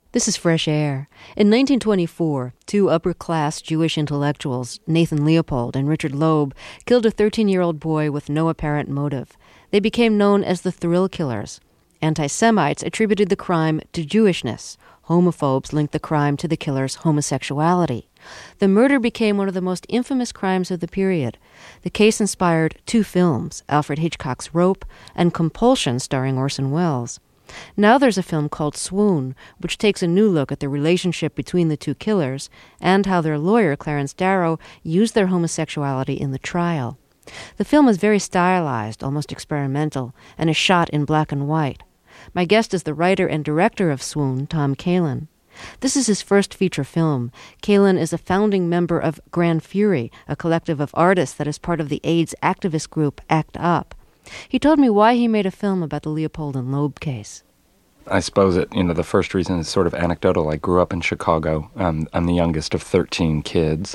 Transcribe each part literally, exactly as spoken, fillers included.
This is Fresh Air. In nineteen twenty-four, two upper-class Jewish intellectuals, Nathan Leopold and Richard Loeb, killed a thirteen-year-old boy with no apparent motive. They became known as the Thrill Killers. Anti-Semites attributed the crime to Jewishness. Homophobes linked the crime to the killers' homosexuality. The murder became one of the most infamous crimes of the period. The case inspired two films, Alfred Hitchcock's Rope and Compulsion, starring Orson Welles. Now there's a film called Swoon, which takes a new look at the relationship between the two killers and how their lawyer, Clarence Darrow, used their homosexuality in the trial. The film is very stylized, almost experimental, and is shot in black and white. My guest is the writer and director of Swoon, Tom Kalin. This is his first feature film. Kalin is a founding member of Grand Fury, a collective of artists that is part of the AIDS activist group ACT UP. He told me why he made a film about the Leopold and Loeb case. I suppose it, you know, the first reason is sort of anecdotal. I grew up in Chicago. Um, I'm the youngest of thirteen kids,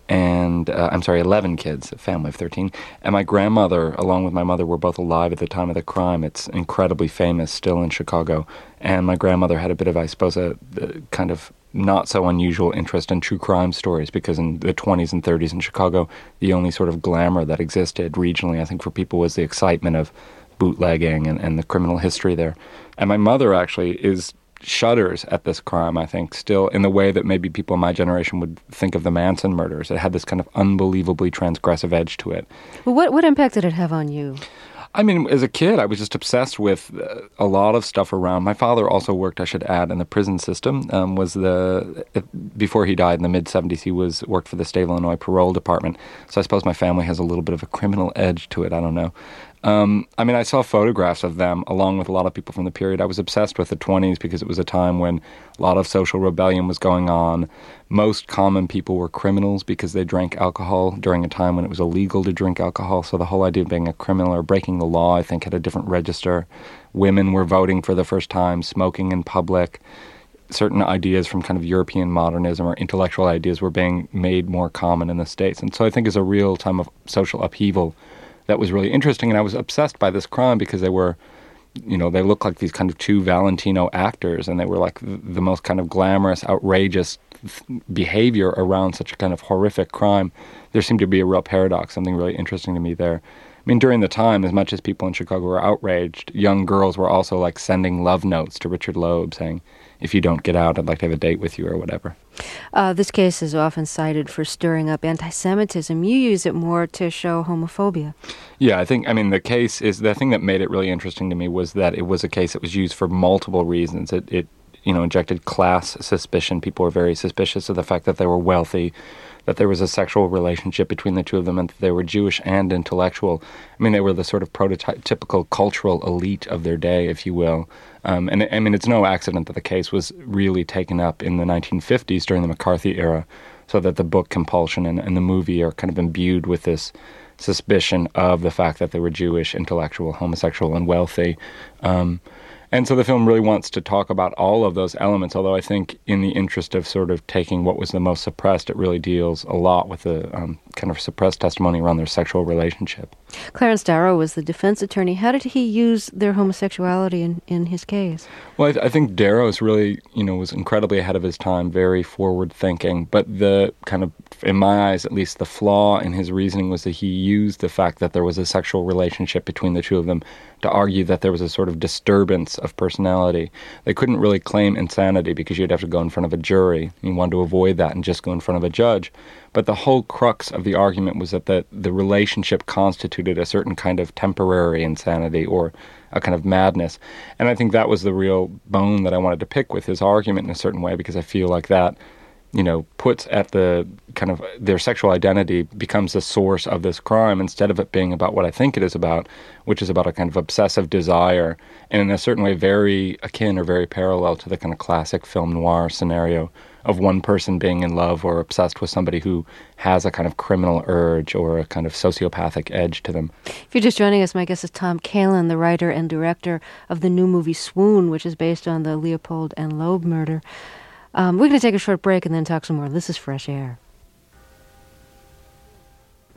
and uh, I'm sorry, eleven kids, a family of thirteen. And my grandmother, along with my mother, were both alive at the time of the crime. It's incredibly famous still in Chicago. And my grandmother had a bit of, I suppose, a, a kind of not so unusual interest in true crime stories, because in the twenties and thirties in Chicago, the only sort of glamour that existed regionally, I think, for people was the excitement of bootlegging and, and the criminal history there. And my mother actually is shudders at this crime, I think, still in the way that maybe people in my generation would think of the Manson murders. It had this kind of unbelievably transgressive edge to it. Well, what, what impact did it have on you? I mean, as a kid, I was just obsessed with uh, a lot of stuff around. My father also worked, I should add, in the prison system. Um, was the uh, before he died in the mid seventies, he was worked for the state of Illinois parole department. So I suppose my family has a little bit of a criminal edge to it. I don't know. Um, I mean, I saw photographs of them along with a lot of people from the period. I was obsessed with the twenties because it was a time when a lot of social rebellion was going on. Most common people were criminals because they drank alcohol during a time when it was illegal to drink alcohol. So the whole idea of being a criminal or breaking the law, I think, had a different register. Women were voting for the first time, smoking in public. Certain ideas from kind of European modernism or intellectual ideas were being made more common in the States. And so I think it's a real time of social upheaval that was really interesting. And I was obsessed by this crime because they were, you know, they looked like these kind of two Valentino actors, and they were like the, the most kind of glamorous, outrageous behavior around such a kind of horrific crime. There seemed to be a real paradox, something really interesting to me there. I mean, during the time, as much as people in Chicago were outraged, young girls were also like sending love notes to Richard Loeb saying, if you don't get out, I'd like to have a date with you or whatever. Uh, this case is often cited for stirring up anti-Semitism. You use it more to show homophobia. Yeah, I think, I mean, the case is, the thing that made it really interesting to me was that it was a case that was used for multiple reasons. It, it you know, injected class suspicion. People were very suspicious of the fact that they were wealthy, that there was a sexual relationship between the two of them, and that they were Jewish and intellectual. I mean, they were the sort of prototypical cultural elite of their day, if you will. Um, and I mean, it's no accident that the case was really taken up in the nineteen fifties during the McCarthy era, so that the book Compulsion and, and the movie are kind of imbued with this suspicion of the fact that they were Jewish, intellectual, homosexual, and wealthy. Um, And so the film really wants to talk about all of those elements, although I think in the interest of sort of taking what was the most suppressed, it really deals a lot with the um, kind of suppressed testimony around their sexual relationship. Clarence Darrow was the defense attorney. How did he use their homosexuality in, in his case? Well, I, th- I think Darrow's really, you know, was incredibly ahead of his time, very forward-thinking. But the kind of, in my eyes at least, the flaw in his reasoning was that he used the fact that there was a sexual relationship between the two of them to argue that there was a sort of disturbance of personality. They couldn't really claim insanity because you'd have to go in front of a jury. You wanted to avoid that and just go in front of a judge. But the whole crux of the argument was that the, the relationship constituted a certain kind of temporary insanity or a kind of madness. And I think that was the real bone that I wanted to pick with his argument in a certain way, because I feel like that, you know, puts at the kind of their sexual identity becomes the source of this crime instead of it being about what I think it is about, which is about a kind of obsessive desire, and in a certain way very akin or very parallel to the kind of classic film noir scenario of one person being in love or obsessed with somebody who has a kind of criminal urge or a kind of sociopathic edge to them. If you're just joining us, my guest is Tom Kalin, the writer and director of the new movie Swoon, which is based on the Leopold and Loeb murder. Um, we're going to take a short break and then talk some more. This is Fresh Air.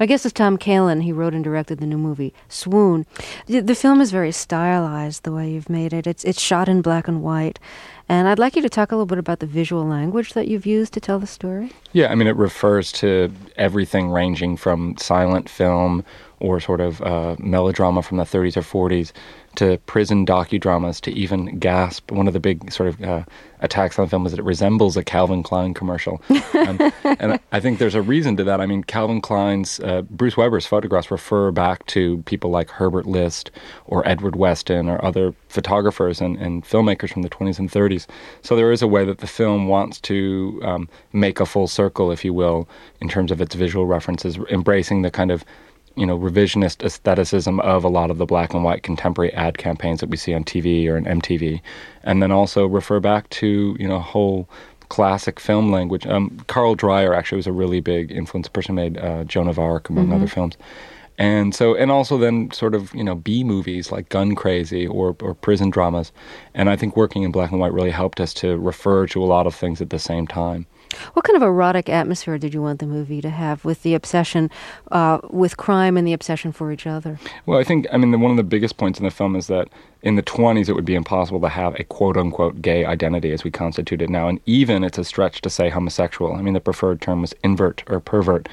My guest is Tom Kalin. He wrote and directed the new movie, Swoon. The, the film is very stylized, the way you've made it. It's, it's shot in black and white. And I'd like you to talk a little bit about the visual language that you've used to tell the story. Yeah, I mean, it refers to everything ranging from silent film or sort of uh, melodrama from the thirties or forties to prison docudramas to even Gasp. One of the big sort of uh, attacks on the film is that it resembles a Calvin Klein commercial. um, and I think there's a reason to that. I mean, Calvin Klein's, uh, Bruce Weber's photographs refer back to people like Herbert List or Edward Weston or other photographers and, and filmmakers from the twenties and thirties. So there is a way that the film wants to um, make a full circle, if you will, in terms of its visual references, embracing the kind of you know, revisionist aestheticism of a lot of the black and white contemporary ad campaigns that we see on T V or in M T V, and then also refer back to, you know, whole classic film language. Um, Carl Dreyer actually was a really big influence, a person who made uh, Joan of Arc, among mm-hmm. other films. And so, and also then sort of, you know, B movies like Gun Crazy or, or prison dramas. And I think working in black and white really helped us to refer to a lot of things at the same time. What kind of erotic atmosphere did you want the movie to have with the obsession uh, with crime and the obsession for each other? Well, I think, I mean, the, one of the biggest points in the film is that in the twenties it would be impossible to have a quote-unquote gay identity as we constitute it now. And even it's a stretch to say homosexual. I mean, the preferred term was invert or pervert.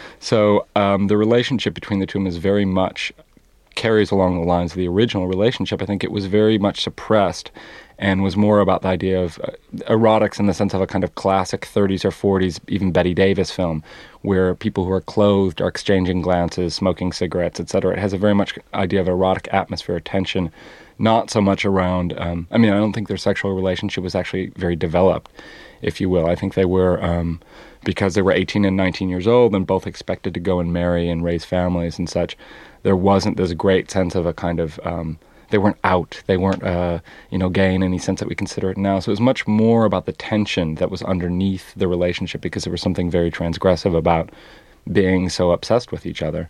So um, the relationship between the two of them is very much carries along the lines of the original relationship. I think it was very much suppressed and was more about the idea of uh, erotics in the sense of a kind of classic thirties or forties, even Bette Davis film, where people who are clothed are exchanging glances, smoking cigarettes, et cetera. It has a very much idea of erotic atmosphere, tension, not so much around, um, I mean, I don't think their sexual relationship was actually very developed, if you will. I think they were, um, because they were eighteen and nineteen years old and both expected to go and marry and raise families and such, there wasn't this great sense of a kind of... Um, They weren't out. They weren't, uh, you know, gay in any sense that we consider it now. So it was much more about the tension that was underneath the relationship because there was something very transgressive about being so obsessed with each other.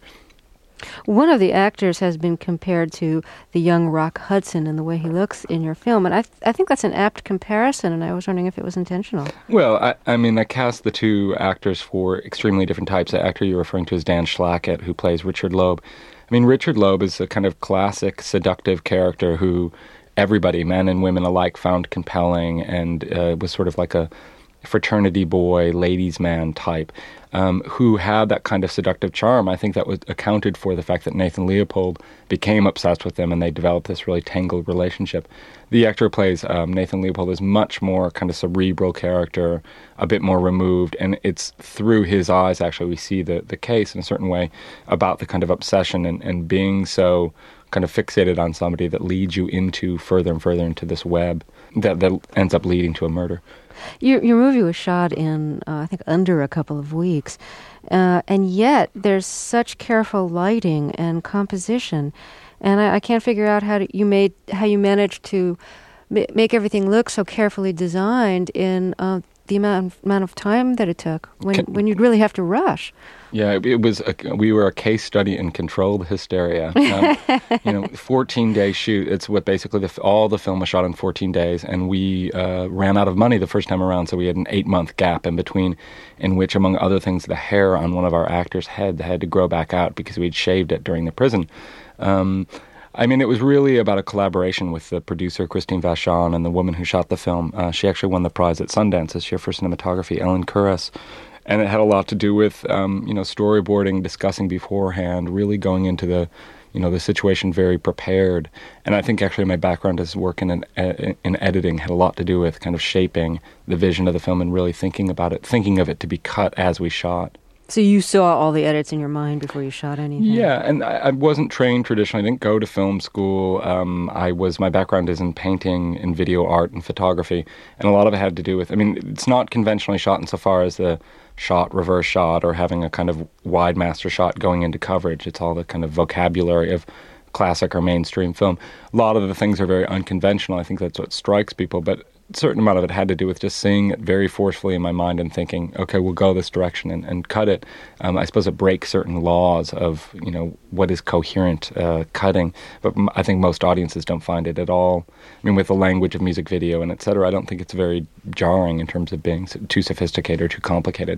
One of the actors has been compared to the young Rock Hudson in the way he looks in your film, and I th- I think that's an apt comparison, and I was wondering if it was intentional. Well, I, I mean, I cast the two actors for extremely different types. The actor you're referring to is Dan Schlackett, who plays Richard Loeb. I mean, Richard Loeb is a kind of classic seductive character who everybody, men and women alike, found compelling and uh, was sort of like a fraternity boy, ladies' man type, um, who had that kind of seductive charm. I think that was accounted for the fact that Nathan Leopold became obsessed with them and they developed this really tangled relationship. The actor who plays um, Nathan Leopold is much more kind of cerebral character, a bit more removed, and it's through his eyes actually we see the, the case in a certain way about the kind of obsession and, and being so kind of fixated on somebody that leads you into further and further into this web that, that ends up leading to a murder. Your your movie was shot in, uh, I think, under a couple of weeks, uh, and yet there's such careful lighting and composition, and I, I can't figure out how to, you made how you managed to ma- make everything look so carefully designed in uh, the amount amount of time that it took when Can, when you'd really have to rush. Yeah, it, it was. A, we were a case study in controlled hysteria. Um, you know, fourteen day shoot. It's what basically the, all the film was shot in fourteen days, and we uh, ran out of money the first time around, so we had an eight month gap in between, in which, among other things, the hair on one of our actors' head had to grow back out because we'd shaved it during the prison. Um, I mean, it was really about a collaboration with the producer, Christine Vachon, and the woman who shot the film. Uh, she actually won the prize at Sundance this year for cinematography, Ellen Kuras. And it had a lot to do with, um, you know, storyboarding, discussing beforehand, really going into the, you know, the situation very prepared. And I think actually my background as working in, in editing had a lot to do with kind of shaping the vision of the film and really thinking about it, thinking of it to be cut as we shot. So you saw all the edits in your mind before you shot anything? Yeah, and I, I wasn't trained traditionally. I didn't go to film school. Um, I was my background is in painting and video art and photography, and a lot of it had to do with, I mean, it's not conventionally shot insofar as the shot, reverse shot, or having a kind of wide master shot going into coverage. It's all the kind of vocabulary of classic or mainstream film. A lot of the things are very unconventional. I think that's what strikes people, but a certain amount of it had to do with just seeing it very forcefully in my mind and thinking, okay, we'll go this direction and, and cut it. Um, I suppose it breaks certain laws of, you know, what is coherent uh, cutting, but m- I think most audiences don't find it at all. I mean, with the language of music video and et cetera, I don't think it's very jarring in terms of being too sophisticated or too complicated.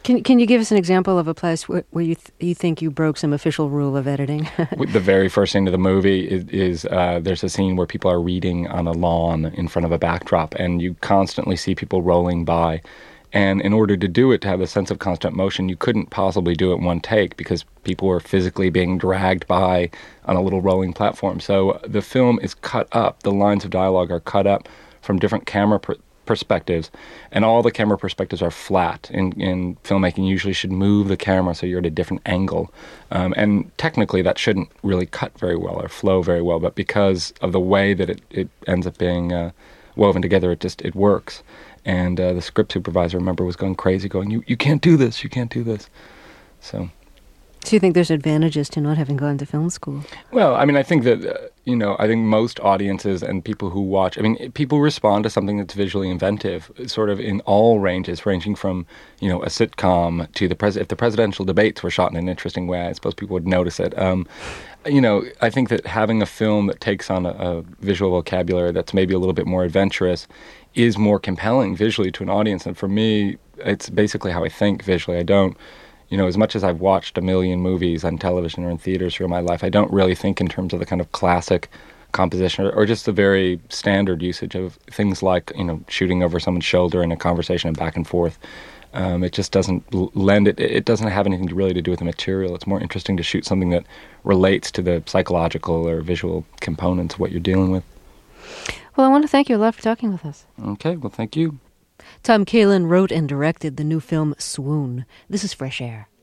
Can Can you give us an example of a place where, where you th- you think you broke some official rule of editing? The very first scene of the movie is, is uh, there's a scene where people are reading on a lawn in front of a backdrop, and you constantly see people rolling by. And in order to do it, to have a sense of constant motion, you couldn't possibly do it in one take because people were physically being dragged by on a little rolling platform. So the film is cut up. The lines of dialogue are cut up from different camera per- perspectives, and all the camera perspectives are flat. In, in filmmaking, you usually should move the camera so you're at a different angle. Um, and technically, that shouldn't really cut very well or flow very well, but because of the way that it, it ends up being uh, woven together, it just it works. And uh, the script supervisor, I remember, was going crazy, going, you, you can't do this, you can't do this. So... So you think there's advantages to not having gone to film school? Well, I mean, I think that, uh, you know, I think most audiences and people who watch, I mean, people respond to something that's visually inventive, sort of in all ranges, ranging from, you know, a sitcom to the pres. If the presidential debates were shot in an interesting way, I suppose people would notice it. Um, you know, I think that having a film that takes on a, a visual vocabulary that's maybe a little bit more adventurous is more compelling visually to an audience. And for me, it's basically how I think visually. I don't... You know, as much as I've watched a million movies on television or in theaters through my life, I don't really think in terms of the kind of classic composition or, or just the very standard usage of things like, you know, shooting over someone's shoulder in a conversation and back and forth. Um, it just doesn't lend it. It doesn't have anything to really to do with the material. It's more interesting to shoot something that relates to the psychological or visual components of what you're dealing with. Well, I want to thank you a lot for talking with us. Okay, well, thank you. Tom Kalin wrote and directed the new film Swoon. This is Fresh Air.